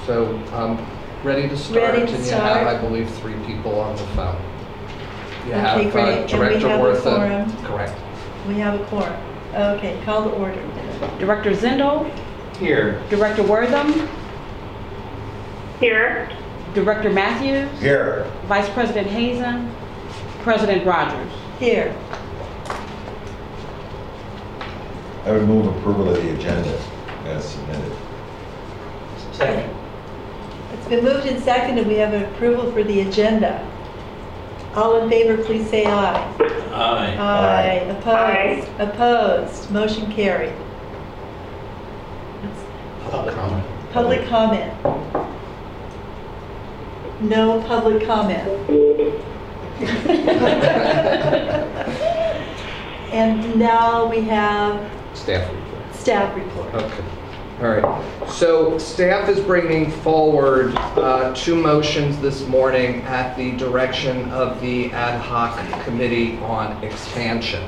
So ready to start. Ready to and start. You have, I believe, 3 people on the phone. You Okay, have great. Director And we have a Worthen. quorum. Correct. We have a quorum. Okay, call the order. Director Zindel, Here. Director Wortham, Here. Director Matthews, Here. Vice President Hazen, President Rogers. Here. I would move approval of the agenda as submitted. Second. It's been moved and seconded. We have an approval for the agenda. All in favor, please say aye. Aye. Aye. Opposed? Aye. Opposed? Motion carried. Public comment. Public comment. No public comment. And now we have Staff report. staff report. Okay. All right. So staff is bringing forward 2 motions this morning at the direction of the ad hoc committee on expansion.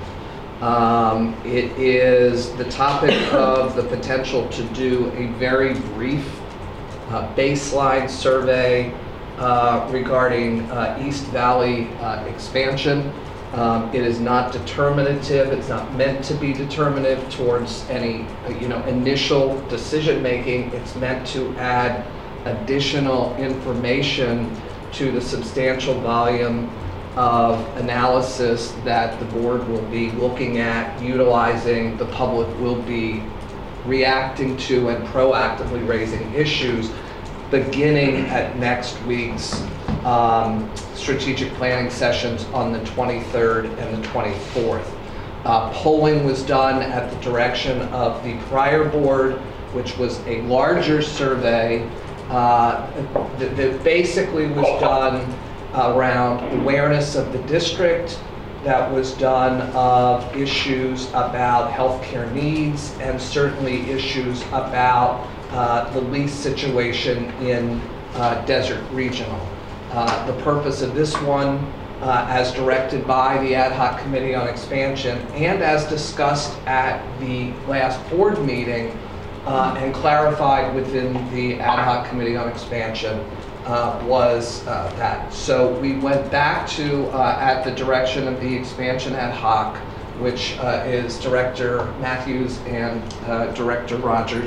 It is the topic of the potential to do a very brief baseline survey regarding East Valley expansion. It is not determinative. It's not meant to be determinative towards any, initial decision making. It's meant to add additional information to the substantial volume of analysis that the board will be looking at, utilizing, the public will be reacting to and proactively raising issues beginning at next week's strategic planning sessions on the 23rd and the 24th. Polling was done at the direction of the prior board, which was a larger survey that basically was done around awareness of the district, that was done of issues about healthcare needs, and certainly issues about the lease situation in Desert Regional. The purpose of this one, as directed by the Ad Hoc Committee on Expansion and as discussed at the last board meeting and clarified within the Ad Hoc Committee on Expansion, was that. So we went back to, at the direction of the Expansion Ad Hoc, which is Director Matthews and Director Rogers,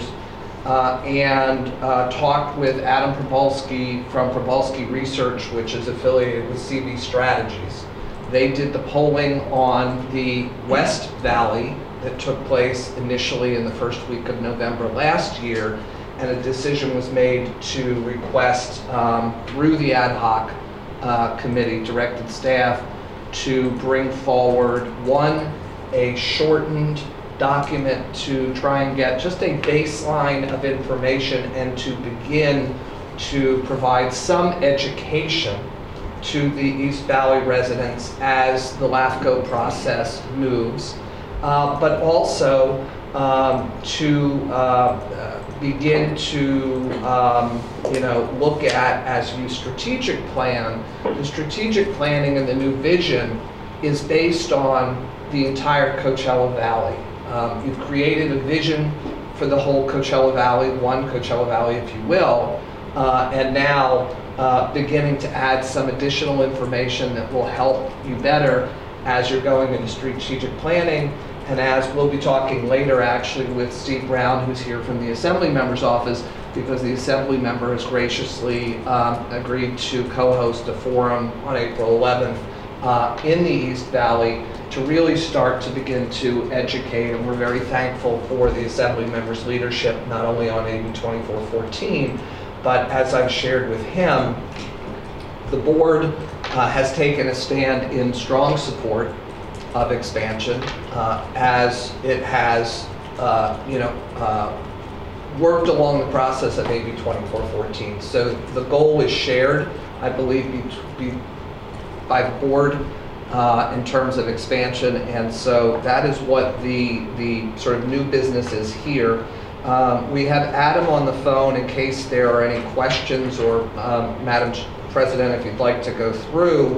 and talked with Adam Probalski from Probalski Research, which is affiliated with CV Strategies. They did the polling on the West Valley that took place initially in the first week of November last year, and a decision was made to request through the ad hoc committee, directed staff to bring forward a shortened document to try and get just a baseline of information and to begin to provide some education to the East Valley residents as the LAFCO process moves, but also to begin to look at, as you strategic plan. The strategic planning and the new vision is based on the entire Coachella Valley. You've created a vision for the whole Coachella Valley, one Coachella Valley, if you will, and now beginning to add some additional information that will help you better as you're going into strategic planning, and as we'll be talking later actually with Steve Brown, who's here from the Assembly Member's office, because the Assembly Member has graciously agreed to co-host a forum on April 11th in the East Valley to really start to begin to educate, and we're very thankful for the Assembly Member's leadership, not only on AB 2414, but as I've shared with him, the board has taken a stand in strong support of expansion as it has worked along the process of AB 2414. So the goal is shared, I believe, by the board in terms of expansion, and so that is what the sort of new business is here. We have Adam on the phone in case there are any questions, or Madam President, if you'd like to go through.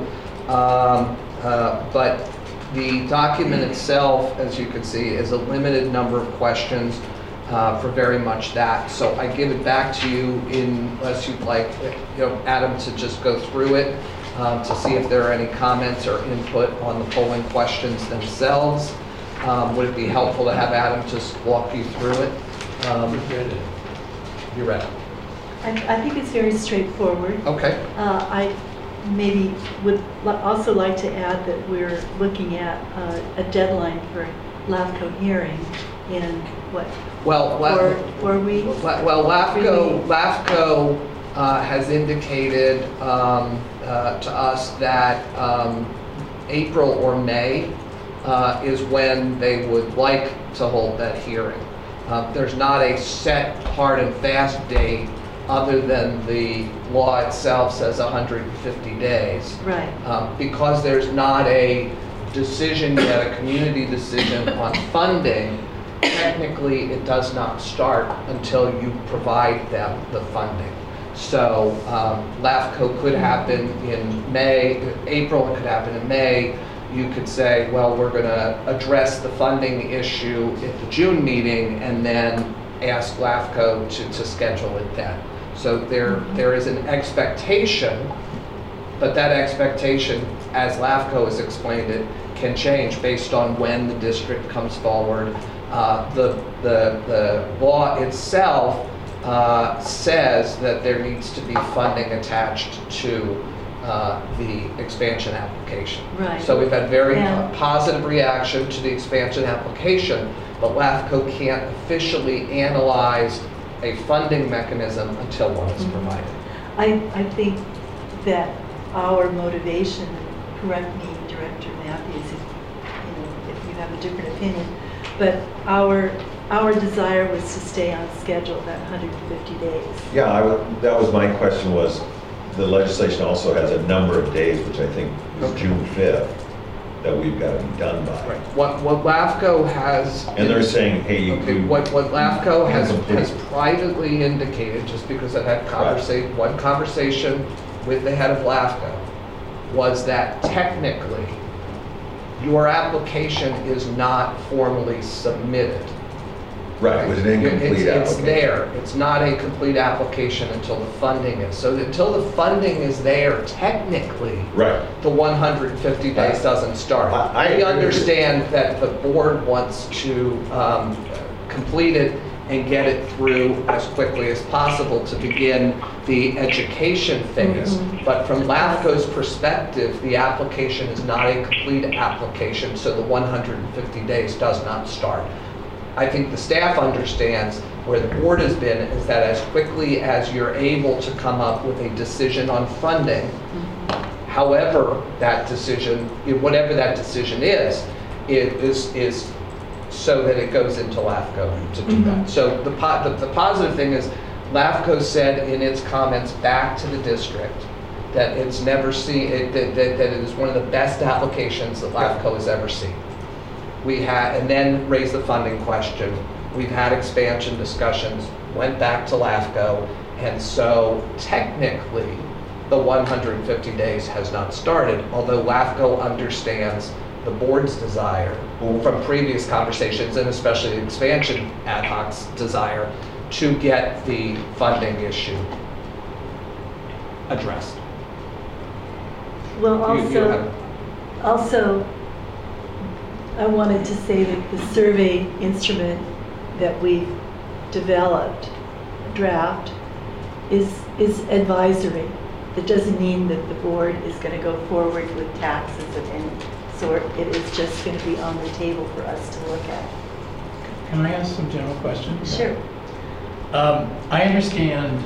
But the document itself, as you can see, is a limited number of questions. for very much that. So I give it back to you unless you'd like, Adam to just go through it to see if there are any comments or input on the polling questions themselves. Would it be helpful to have Adam just walk you through it? You're ready. I think it's very straightforward. Okay. I maybe would also like to add that we're looking at a deadline for LAFCO hearing in what? Well, 4 weeks? Well, LAFCO has indicated to us that April or May is when they would like to hold that hearing. There's not a set hard and fast date other than the law itself says 150 days. Right. Because there's not a decision yet, a community decision on funding, technically it does not start until you provide them the funding. So LAFCO could happen in April, it could happen in May. You could say, well, we're going to address the funding issue at the June meeting and then ask LAFCO to schedule it then. So there is an expectation, but that expectation, as LAFCO has explained it, can change based on when the district comes forward. The law itself says that there needs to be funding attached to the expansion application. Right. So we've had very positive reaction to the expansion application, but LAFCO can't officially analyze a funding mechanism until one is provided. I think that our motivation, correct me, Director Matthews, if you have a different opinion, but our desire was to stay on schedule that 150 days. Yeah, that was my question was, the legislation also has a number of days, which I think is June 5th, that we've got to be done by. Right. What LAFCO has... And they're saying, hey, what LAFCO has privately indicated, just because I've had one conversation with the head of LAFCO, was that technically your application is not formally submitted. Right, it was an incomplete application. It's there. It's not a complete application until the funding is. So until the funding is there, technically, the 150 days doesn't start. We understand that the board wants to complete it and get it through as quickly as possible to begin the education phase. But from LAFCO's perspective, the application is not a complete application, so the 150 days does not start. I think the staff understands where the board has been is that as quickly as you're able to come up with a decision on funding, however that decision, whatever that decision is so that it goes into LAFCO to do that. So the positive thing is LAFCO said in its comments back to the district that it's never seen, that it is one of the best applications that LAFCO has ever seen. And then raised the funding question. We've had expansion discussions, went back to LAFCO, and so technically the 150 days has not started, although LAFCO understands the board's desire from previous conversations, and especially the expansion ad hoc's desire to get the funding issue addressed. Well, also, I wanted to say that the survey instrument that we've developed, draft, is advisory. It doesn't mean that the board is going to go forward with taxes of any sort. It is just going to be on the table for us to look at. Can I ask some general questions? Sure. I understand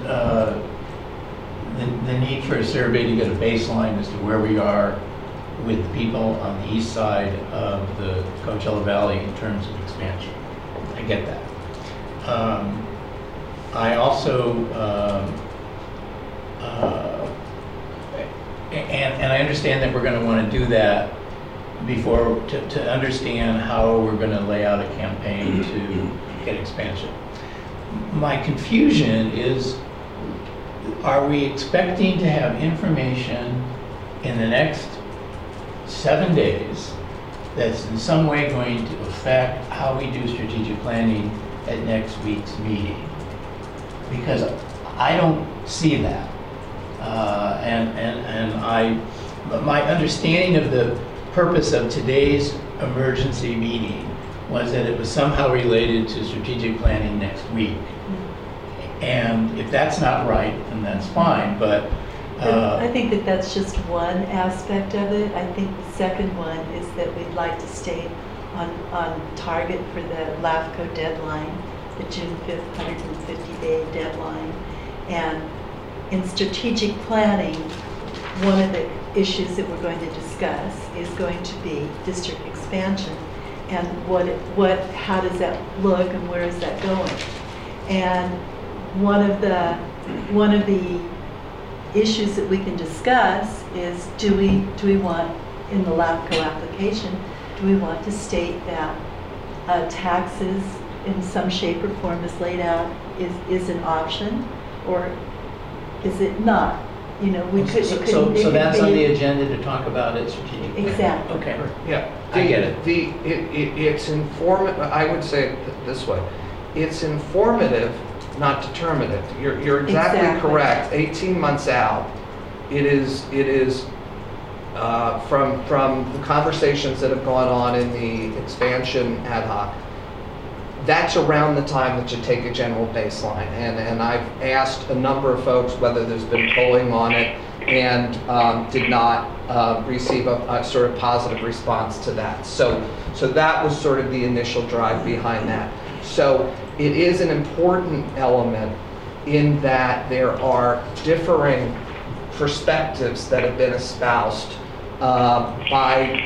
the need for a survey to get a baseline as to where we are with the people on the east side of the Coachella Valley in terms of expansion. I get that. I also, and I understand that we're going to want to do that before, to understand how we're going to lay out a campaign to get expansion. My confusion is, are we expecting to have information in the next 7 days that's in some way going to affect how we do strategic planning at next week's meeting? Because I don't see that. My understanding of the purpose of today's emergency meeting was that it was somehow related to strategic planning next week. And if that's not right, then that's fine, but I think that that's just one aspect of it. I think the second one is that we'd like to stay on target for the LAFCO deadline, the June 5th 150-day deadline. And in strategic planning, one of the issues that we're going to discuss is going to be district expansion and how does that look and where is that going? And one of the issues that we can discuss is do we want, in the LAFCO application, do we want to state that taxes in some shape or form as laid out is an option, or is it not? You know, we could. So that's on the agenda to talk about it strategically. Exactly. Okay. Yeah, I get it. It's informative. I would say it this way: it's informative, not determinative. You're exactly correct. 18 months out, it is from the conversations that have gone on in the expansion ad hoc. That's around the time that you take a general baseline. And I've asked a number of folks whether there's been polling on it, and did not receive a sort of positive response to that. So that was sort of the initial drive behind that. So it is an important element in that there are differing perspectives that have been espoused by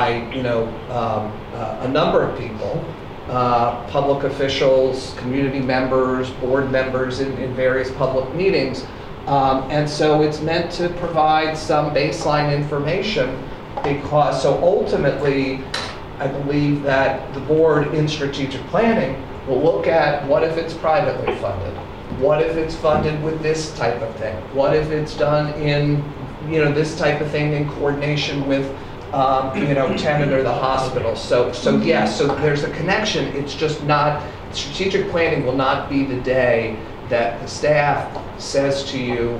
a number of people. Public officials, community members, board members in various public meetings. And so it's meant to provide some baseline information because, so ultimately, I believe that the board in strategic planning will look at what if it's privately funded? What if it's funded with this type of thing? What if it's done in, this type of thing in coordination with tenant or the hospital. So there's a connection. It's just not, strategic planning will not be the day that the staff says to you,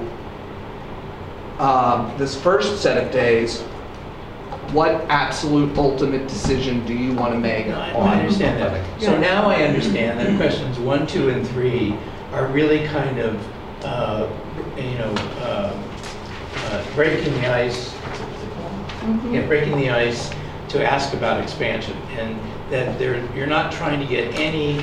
this first set of days, what absolute ultimate decision do you want to make? No, I understand that. So now I understand that questions 1, 2, and 3 are really kind of, breaking the ice. Breaking the ice to ask about expansion, and that you're not trying to get any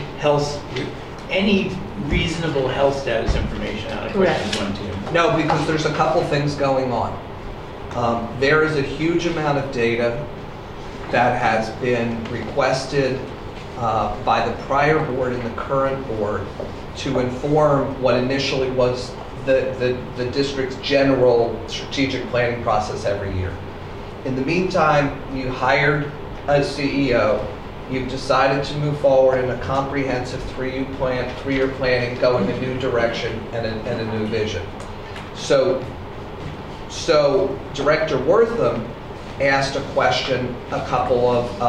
reasonable health status information out of questions 1, 2. No, because there's a couple things going on. There is a huge amount of data that has been requested by the prior board and the current board to inform what initially was the district's general strategic planning process every year. In the meantime, you hired a CEO, you've decided to move forward in a comprehensive three-year planning, going a new direction and a new vision. So Director Wortham asked a question a couple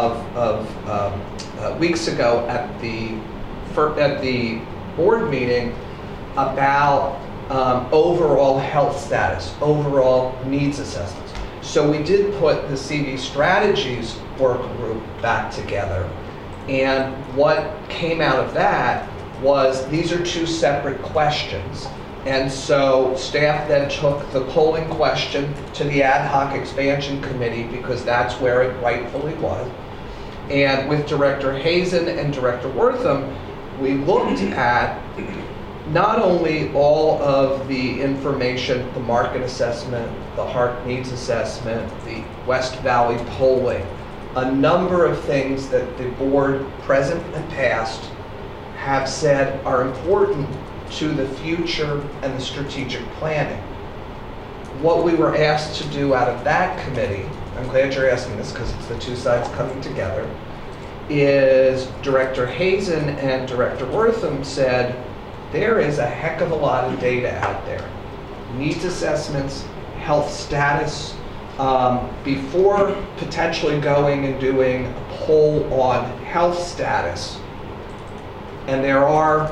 of weeks ago at the board meeting about overall health status, overall needs assessments. So we did put the CV Strategies work group back together. And what came out of that was these are two separate questions. And so staff then took the polling question to the ad hoc expansion committee because that's where it rightfully was. And with Director Hazen and Director Wortham, we looked at not only all of the information, the market assessment, the heart needs assessment, the West Valley polling, a number of things that the board, present and past, have said are important to the future and the strategic planning. What we were asked to do out of that committee, I'm glad you're asking this because it's the two sides coming together, is Director Hazen and Director Wortham said, there is a heck of a lot of data out there. Needs assessments, health status, before potentially going and doing a poll on health status, and there are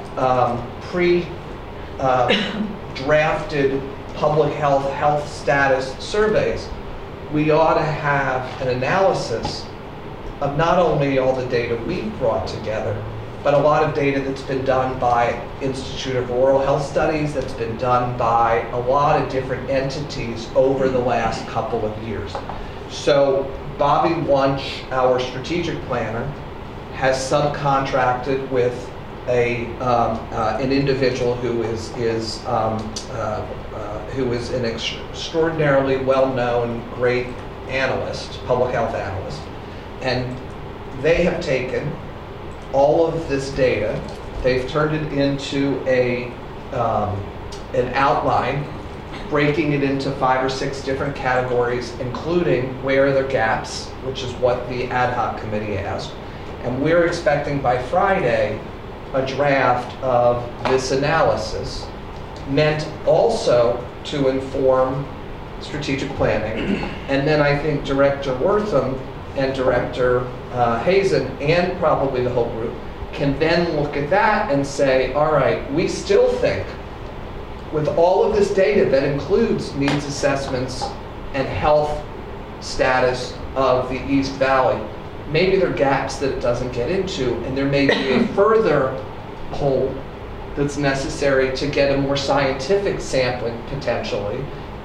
pre-drafted public health status surveys, we ought to have an analysis of not only all the data we've brought together, but a lot of data that's been done by Institute of Rural Health Studies, that's been done by a lot of different entities over the last couple of years. So Bobby Wunsch, our strategic planner, has subcontracted with an individual who is an extraordinarily well-known, great analyst, public health analyst, and they have taken all of this data, they've turned it into an outline, breaking it into 5 or 6 different categories, including where are there gaps, which is what the ad hoc committee asked. And we're expecting by Friday a draft of this analysis, meant also to inform strategic planning. And then I think Director Wortham and Director Hazen, and probably the whole group, can then look at that and say, all right, we still think with all of this data that includes needs assessments and health status of the East Valley, maybe there are gaps that it doesn't get into, and there may be a further poll that's necessary to get a more scientific sampling potentially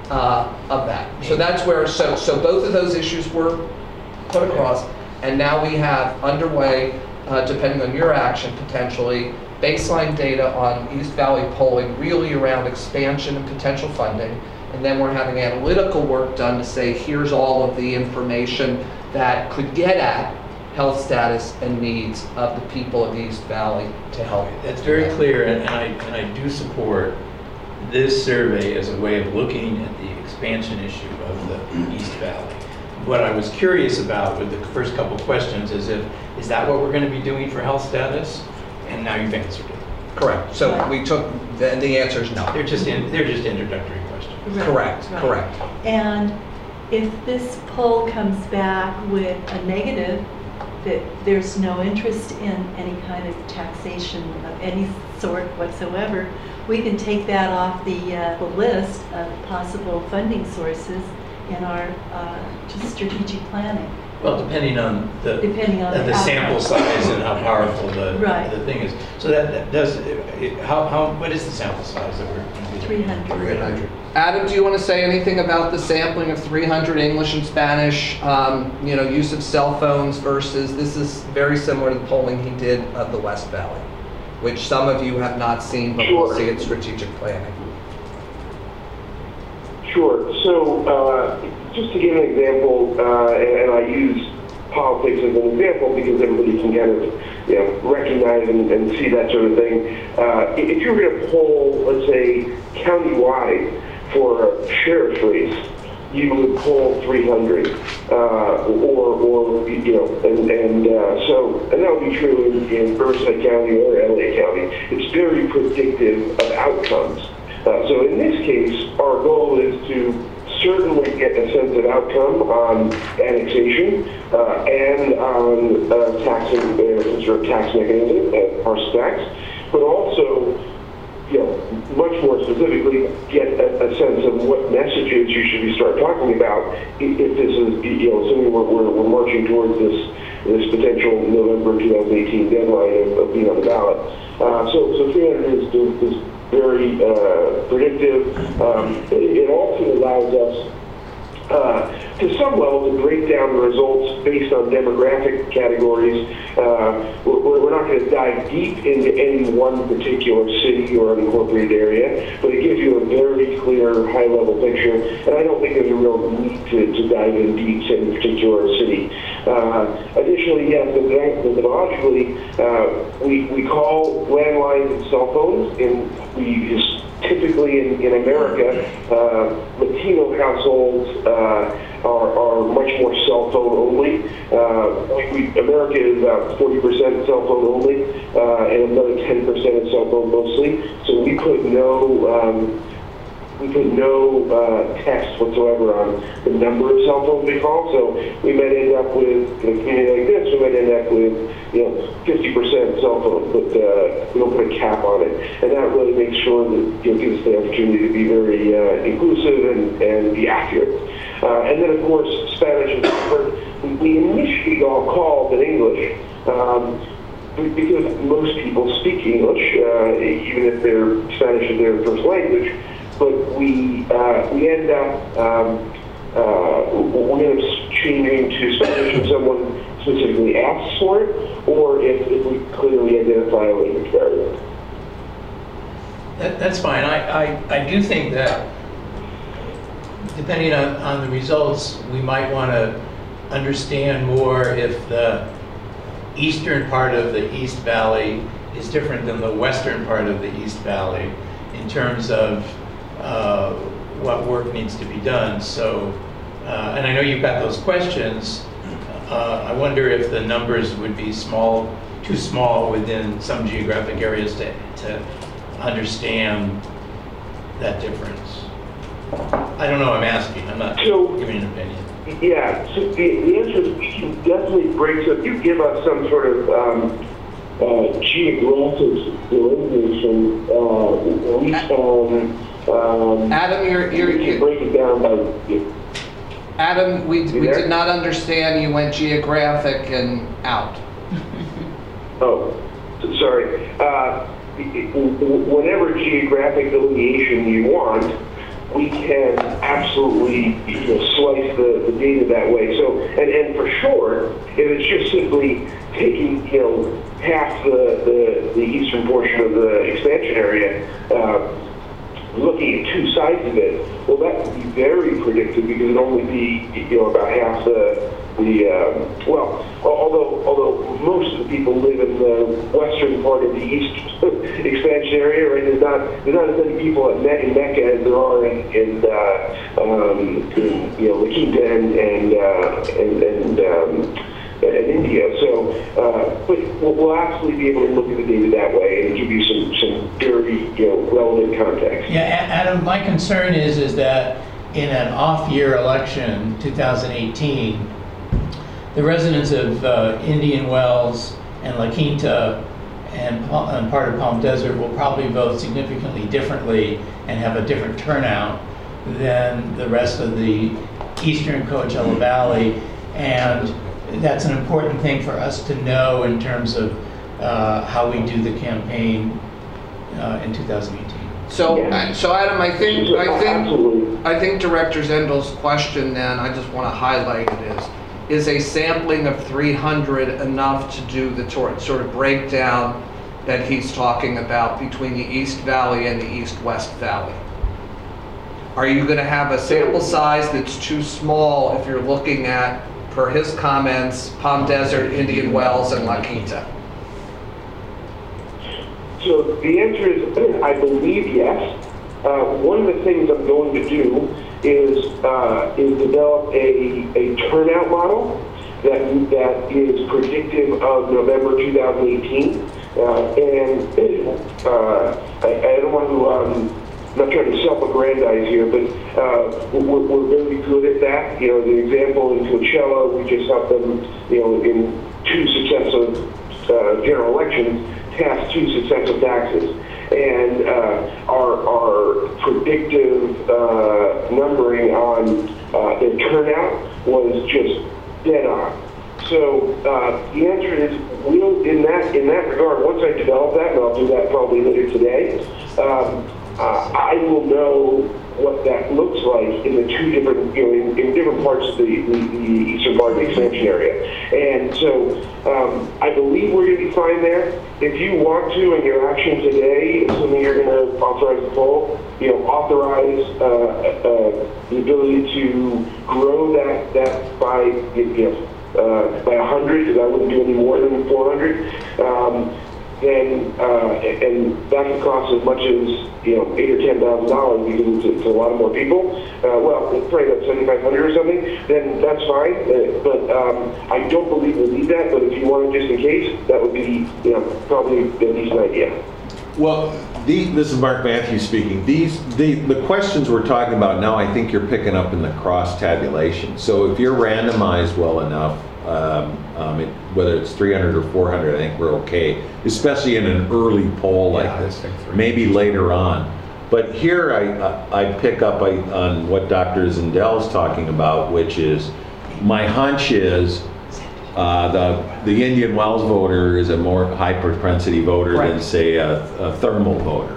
of that. So that's where, so both of those issues were put across, and now we have underway, depending on your action potentially, baseline data on East Valley polling really around expansion and potential funding, and then we're having analytical work done to say here's all of the information that could get at health status and needs of the people of East Valley to help. That's very clear, and I do support this survey as a way of looking at the expansion issue of the East Valley. What I was curious about with the first couple questions is that what we're going to be doing for health status? And now you've answered it. Correct. So we took, the answer is no. They're just introductory questions. Right, Correct, right. correct. And if this poll comes back with a negative, that there's no interest in any kind of taxation of any sort whatsoever, we can take that off the list of possible funding sources in our just strategic planning. Well, depending on the sample outcome. size and how powerful the thing is. So that does, what is the sample size that we're going to be doing? 300. Adam, do you want to say anything about the sampling of 300 English and Spanish, use of cell phones versus, this is very similar to the polling he did of the West Valley, which some of you have not seen, but we'll see in strategic planning. Sure. So just to give an example, and I use politics as an example because everybody can kind of recognize and see that sort of thing. If you were going to poll, let's say, countywide for a sheriff's race, you would poll 300, and that would be true in Riverside County or LA County. It's very predictive of outcomes. So in this case, our goal is to certainly get a sense of outcome on annexation and on taxing, sort of tax mechanism, parcel tax, but also, much more specifically, get a sense of what messages you should start talking about if this is, assuming we're marching towards this potential November 2018 deadline of being on the ballot. So 300 is very predictive. It also allows us to some level to break down the results based on demographic categories. We're not going to dive deep into any one particular city or unincorporated area, but it gives you a very clear high-level picture, and I don't think there's a real need to dive in deep to any particular city. Additionally, yes, methodologically, we call landlines and cell phones, and we just typically in America, Latino households are much more cell phone only. America is about 40% cell phone only, and another 10% is cell phone mostly. So we put no we put no text whatsoever on the number of cell phones we call. So we might end up with, in a community like this, we might end up with 50% cell phones, but we don't put a cap on it. And that really makes sure that gives us the opportunity to be very inclusive and be accurate. And then of course Spanish is different. We initially all called in English. Because most people speak English, even if their Spanish is their first language, but we end up changing to Spanish if someone specifically asks for it, or if we clearly identify a language barrier. That's fine. I do think that depending on the results, we might want to understand more if the eastern part of the East Valley is different than the western part of the East Valley in terms of what work needs to be done. So, and I know you've got those questions. I wonder if the numbers would be too small within some geographic areas to understand that difference. I don't know, I'm asking, I'm not giving an opinion. Yeah, so the answer is we can definitely break, so if you give us some sort of geographic delineation, we can Adam, you break it down by... Adam, we did not understand. You went geographic and out. Oh, sorry. Whatever geographic delineation you want, we can absolutely slice the data that way. So, and for sure, if it's just simply taking half the eastern portion of the expansion area, looking at two sides of it, well, that would be very predictive because it'd only be about half although most of the people live in the western part of the east expansion area, right? There's not as many people in Mecca as there are in La Quinta and India. So, but we'll absolutely be able to look at the data that way and give you some very relevant context. Yeah, Adam, my concern is that in an off-year election, 2018, the residents of Indian Wells and La Quinta and part of Palm Desert will probably vote significantly differently and have a different turnout than the rest of the eastern Coachella Valley, and that's an important thing for us to know in terms of how we do the campaign in 2018. So Adam, I think Director Zendel's question then, I just want to highlight it is a sampling of 300 enough to do the sort of breakdown that he's talking about between the East Valley and the East-West Valley? Are you going to have a sample size that's too small if you're looking at, per his comments, Palm Desert, Indian Wells, and La Quinta? So the answer is, I believe yes. One of the things I'm going to do is develop a turnout model that is predictive of November 2018. And I don't want to, I'm not trying to self-aggrandize here, but we're very good at that. The example in Coachella, we just helped them, in two successive general elections, pass two successive taxes. And our predictive numbering on their turnout was just dead on. So the answer is, in that regard, once I develop that, and I'll do that probably later today, I will know what that looks like in the two different, in different parts of the eastern part of the expansion area. And so I believe we're going to be fine there. If you want to, in your action today, assuming you're going to authorize the poll, authorize the ability to grow that by 100, because I wouldn't do any more than 400. And that could cost as much as $8,000 or $10,000 because it's a lot more people. Well, it's probably about 7,500 or something. Then that's fine. But I don't believe we'll need that. But if you want it just in case, that would be probably a decent idea. Well, This is Mark Matthews speaking. The questions we're talking about now, I think you're picking up in the cross tabulation. So if you're randomized well enough, whether it's 300 or 400, I think we're okay, especially in an early poll like Yeah, this. I think 300. Maybe later on. But here I pick up on what Dr. Zindell's talking about, which is, my hunch is the Indian Wells voter is a more high propensity voter than, Correct. say, a thermal voter.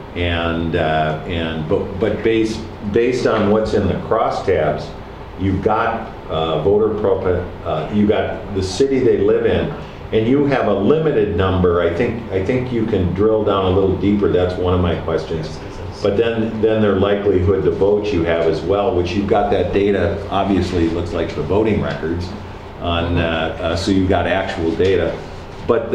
But based on what's in the crosstabs, you've got you got the city they live in, and you have a limited number. I think you can drill down a little deeper. That's one of my questions. But then their likelihood to vote you have as well, which you've got that data. Obviously, it looks like the voting records on, so you've got actual data. But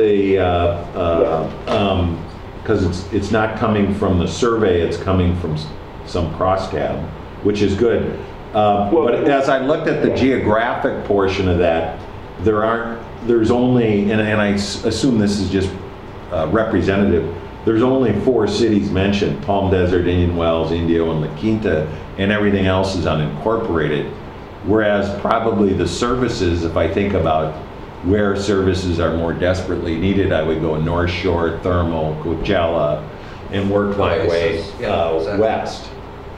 because it's not coming from the survey, it's coming from some crosstab, which is good. But as I looked at the geographic portion of that, there's only, and I assume this is just representative, there's only 4 cities mentioned: Palm Desert, Indian Wells, Indio, and La Quinta, and everything else is unincorporated. Whereas probably the services, if I think about where services are more desperately needed, I would go North Shore, Thermal, Coachella, and work my way Oasis. Yeah, exactly. west.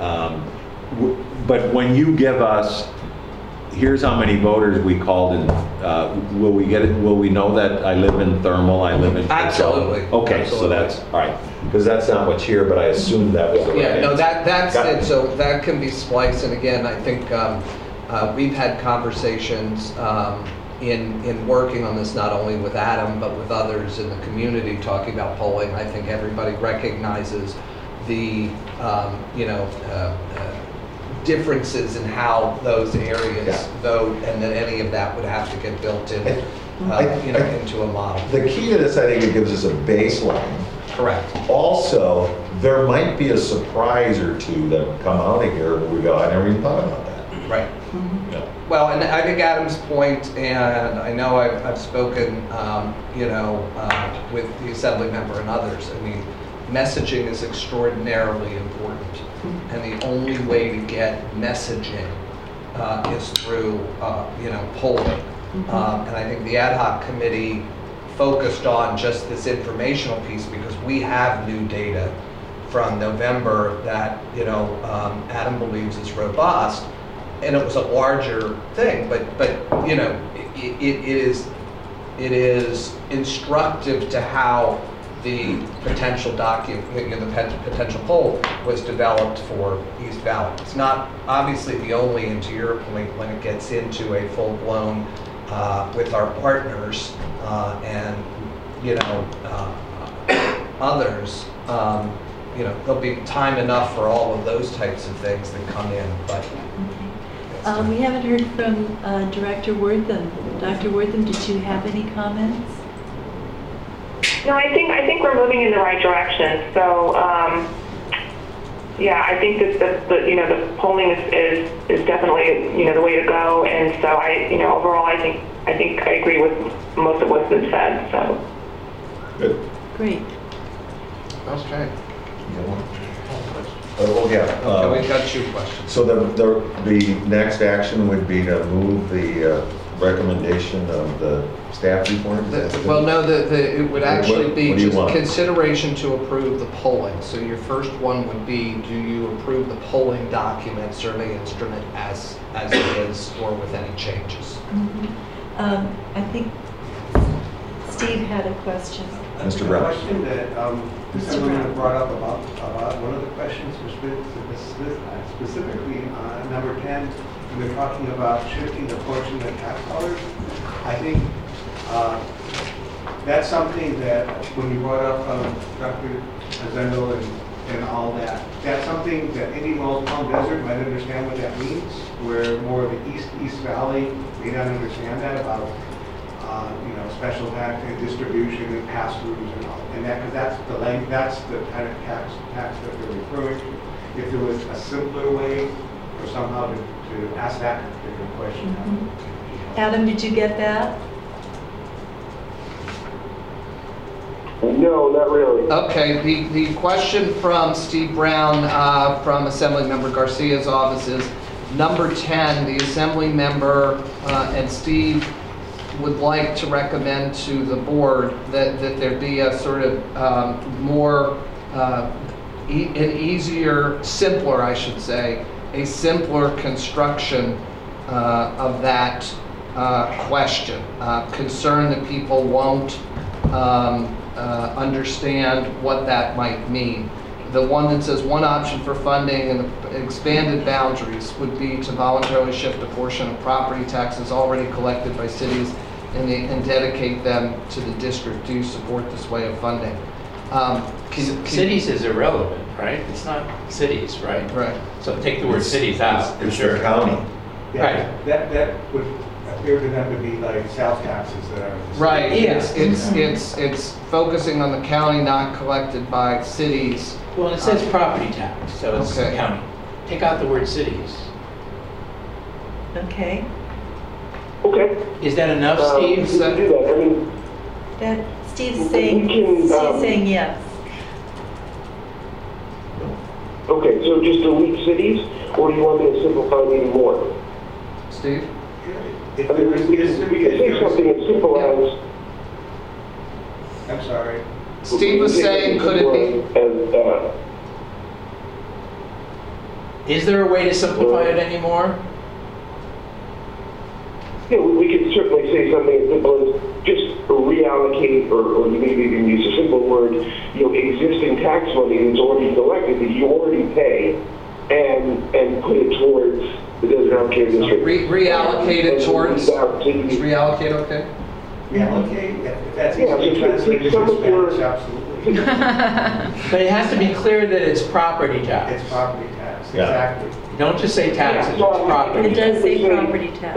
But when you give us, here's how many voters we called, and will we get it? Will we know that I live in Thermal, I live in Coachella? Absolutely. Okay, Absolutely. so that's all right, because that's not what's here, but I assumed that was the right Yeah, no, answer. that's Got it. So that can be spliced. And again, I think we've had conversations in working on this, not only with Adam, but with others in the community, talking about polling. I think everybody recognizes the, differences in how those areas vote, and that any of that would have to get built in, into a model. The key to this, I think, it gives us a baseline. Correct. Also, there might be a surprise or two that would come out of here where we go, I never even thought about that. Right. Yeah. Well, and I think Adam's point, and I know I've spoken, with the Assembly member and others. I mean, messaging is extraordinarily important, and the only way to get messaging is through, polling. And I think the ad hoc committee focused on just this informational piece because we have new data from November that Adam believes is robust. And it was a larger thing, but it is instructive to how the potential potential poll was developed for East Valley. It's not obviously the only, and to your point, when it gets into a full-blown with our partners and others, there'll be time enough for all of those types of things that come in, but. We haven't heard from Director Wortham. Dr. Wortham, did you have any comments? No, I think we're moving in the right direction. So, I think that the polling is definitely the way to go. And so overall I think I agree with most of what's been said. So. Good. Great. Okay. We've got 2 questions. So the next action would be to move the recommendation of the staff report? Well, no, it would actually be what do you just want? consideration to approve the polling. So your first one would be, do you approve the polling document, survey instrument as it is, or with any changes? I think Steve had a question. Mr. Brown. A question that this Mr. gentleman Brown. brought up about one of the questions was specifically on number 10, when they're talking about shifting the portion of tax dollars. I think that's something that when you brought up Dr. Zendel and all that, that's something that Indian Wells Palm Desert might understand what that means, where more of the East Valley may not understand that about special tax and distribution and pass-throughs and all, and that, because that's the kind of tax that they're referring to. If there was a simpler way, or somehow to ask that particular question. Adam, did you get that? No, No, not really. Okay, the question from Steve Brown, from Assemblymember Garcia's office is, number 10, the Assembly member and Steve would like to recommend to the board that there be a sort of more, an easier, simpler, I should say, a simpler construction of that question. Concern that people won't understand what that might mean. The one that says one option for funding and the expanded boundaries would be to voluntarily shift a portion of property taxes already collected by cities and dedicate them to the district. Do you support this way of funding? Cities is irrelevant, right? It's not cities, right? Right. So take the word cities out, for It's sure. the county. Yeah, Right. That would appear to them to be like sales taxes that are. Right, Yeah. it's focusing on the county, not collected by cities. Well, it says property tax, so it's the Okay. county. Take out the word cities. Okay, Okay. Is that enough, Steve? We can do that. I mean, that, Steve's We saying, can, Steve's saying yes. okay, so just delete cities, or do you want me to simplify it even more? Steve? If I mean, there is, we can say something as simple as. I'm sorry. Steve was saying, could it be? As, Is there a way to simplify it anymore? yeah, we could certainly say something as simple as just reallocate, or maybe even use a simple word, existing tax money that's already collected that you already pay, and put it towards the Desert Healthcare District. Reallocate it towards, is cities. reallocate okay? Reallocate, if that's Yeah, easily so translated take to some of your- Spanish, absolutely. But it has to be clear that it's property tax. It's property tax, Yeah. exactly. Don't just say taxes, Yeah, it's so property. It does say Say property tax.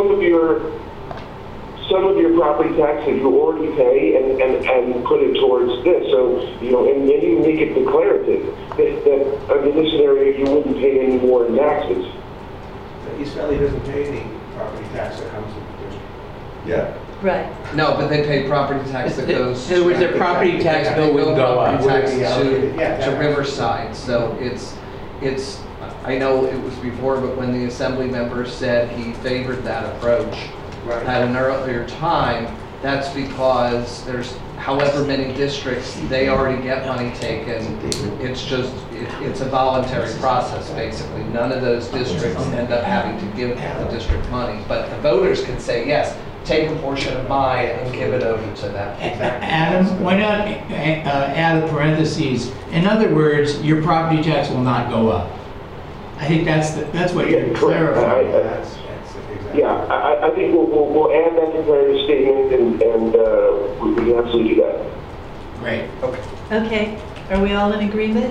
Some of your property tax that you already pay and put it towards this. So, and then you make it declarative that under this scenario, you wouldn't pay any more in taxes. The East Valley doesn't pay any property tax that comes with the district. Yeah. Right, No, but they pay property tax that goes. In other words, their property tax bill would go up. Property tax Yeah. to Riverside, so it's, I know it was before, but when the Assembly member said he favored that approach Right. at an earlier time, that's because there's however many districts, they already get money taken. It's just, it's a voluntary process, basically. None of those districts end up having to give the district money, but the voters can say, yes, take a portion of mine and give it over to them. Adam, why not add a parentheses? In other words, your property tax will not go up. I think that's what you're Yeah, correct. clarifying. That's exactly. Yeah, I think we'll add that declarative statement and we can absolutely do that. Great. okay. Are we all in agreement?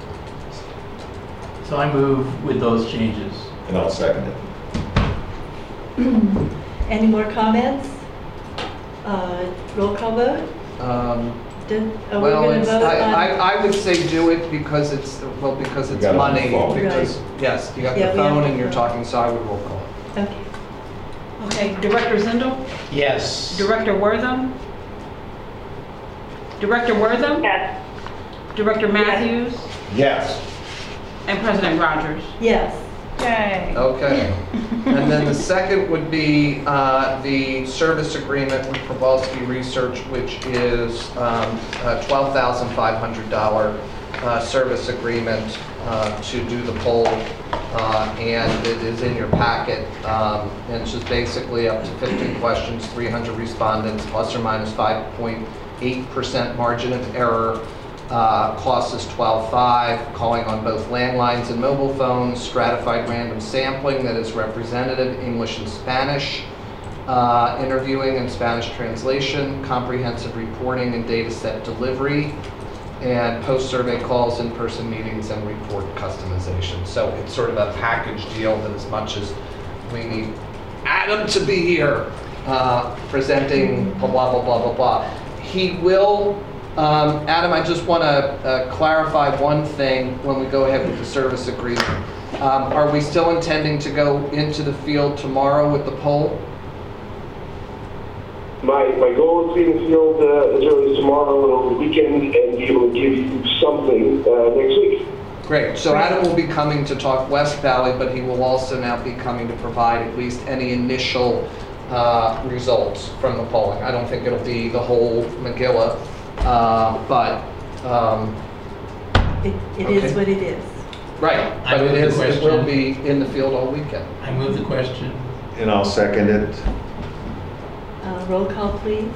So I move with those changes. And I'll second it. Any more comments? Roll call vote? Are we Well, going to it's, vote on? I would say do it because it's You got it on money. the phone. Because, yes, you got Yeah, the we have phone the and you're phone. talking, so I would roll call it. Okay, Okay, Director Zindel? Yes. Director Wortham? Director Wortham? Yes. Director Matthews? Yes. And President Rogers? yes. Yay. Okay. And then the second would be the service agreement with Probowski Research, which is a $12,500 service agreement to do the poll, and it is in your packet. And it's just basically up to 15 questions, 300 respondents, plus or minus 5.8% margin of error. Cost is $12,500, calling on both landlines and mobile phones, stratified random sampling that is representative, English and Spanish, interviewing and Spanish translation, comprehensive reporting and data set delivery, and post-survey calls, in-person meetings, and report customization. So it's sort of a package deal that as much as we need Adam to be here presenting blah, blah, blah, blah, blah. He will, Adam, I just want to clarify one thing when we go ahead with the service agreement. Are we still intending to go into the field tomorrow with the poll? My goal is to be in the field as early as tomorrow and over the weekend and be able to give you something next week. Great. So Adam will be coming to talk West Valley, but he will also now be coming to provide at least any initial results from the polling. I don't think it'll be the whole Megillah, but It Okay. is what it is. right. I But move the it will question. be in the field all weekend. I move the question. And I'll second it. Roll call, please.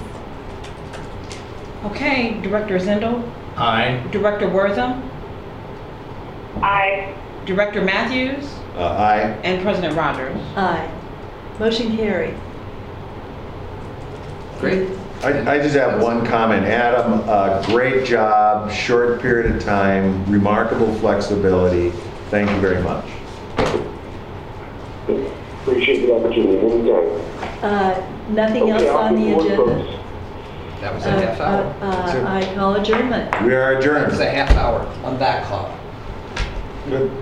Okay, Director Zindel, Aye. Director Wortham, Aye. Director Matthews, Aye. and President Rogers. Aye. Motion carried. Great. I just have one comment. Adam, great job, short period of time, remarkable flexibility. Thank you very much. Appreciate the opportunity. Anytime. Nothing else Okay, I'll on the get to work, agenda? folks. That was a half hour. I call adjournment. We are That was adjourned. a half hour on that clock. Good.